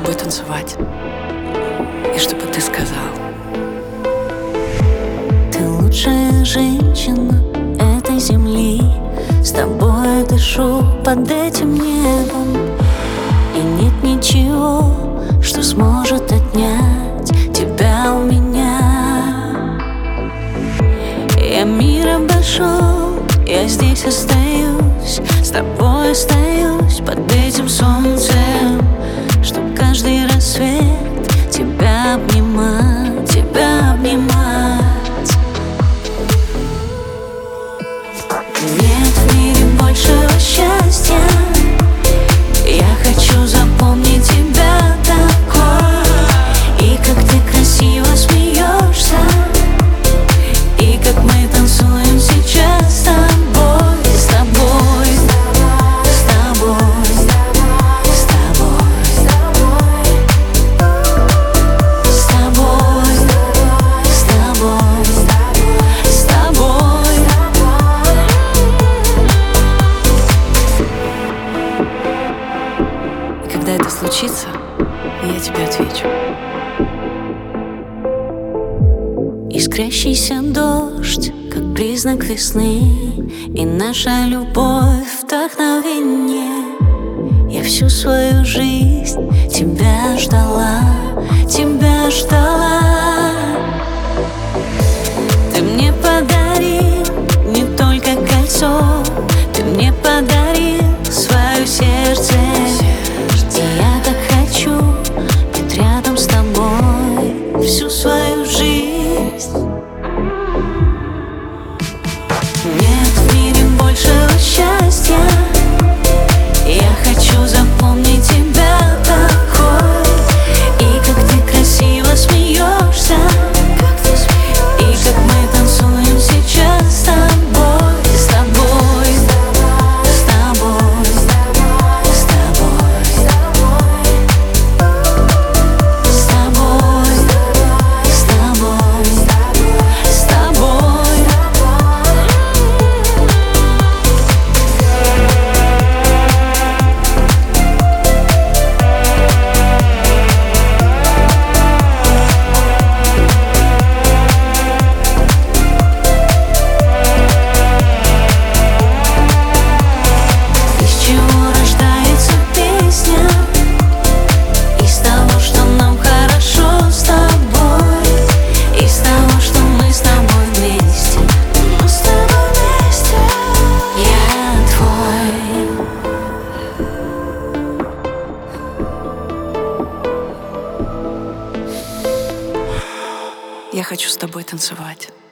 тобой танцевать. И чтобы ты сказал: ты лучшая женщина этой земли. С тобой дышу под этим небом, и нет ничего, что сможет отнять тебя у меня. Я мир обошел, я здесь остаюсь, с тобой остаюсь под этим солнцем, чтоб каждый рассвет тебя обнимать, тебя обнимать. Нет в мире большего счастья. Я хочу запомнить тебя такой, и как ты красиво смеешься, и как мы танцуем сейчас с тобой, с тобой, с тобой, с тобой, с тобой, с тобой, с тобой. и когда это случится, я тебе отвечу. Искрящийся дождь, как признак весны, и наша любовь вдохновение. Я всю свою жизнь тебя ждала, тебя ждала. Ты мне подарил не только кольцо, ты мне подарил свое сердце. И я так хочу быть рядом с тобой всю свою жизнь. Нет в мире большего счастья. Я хочу запомнить тебя такой, и как ты красиво смеешься, и как мы танцуем сейчас с тобой, с тобой, с тобой, с тобой, с тобой, с тобой, с тобой. Из чего рождается песня? Из того, что нам хорошо с тобой, из того, что мы с тобой вместе, мы с тобой вместе. Я твой. Я хочу с тобой танцевать.